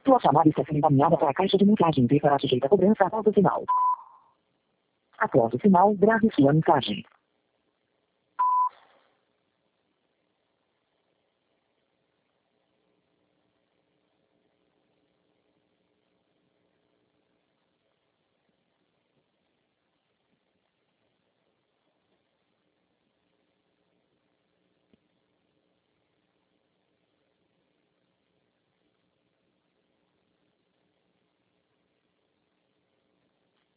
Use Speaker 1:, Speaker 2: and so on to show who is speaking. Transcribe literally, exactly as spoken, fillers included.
Speaker 1: Sua chamada está sendo encaminhada para a caixa de mensagens e será sujeita a cobrança após o sinal. Após o sinal, grave sua mensagem.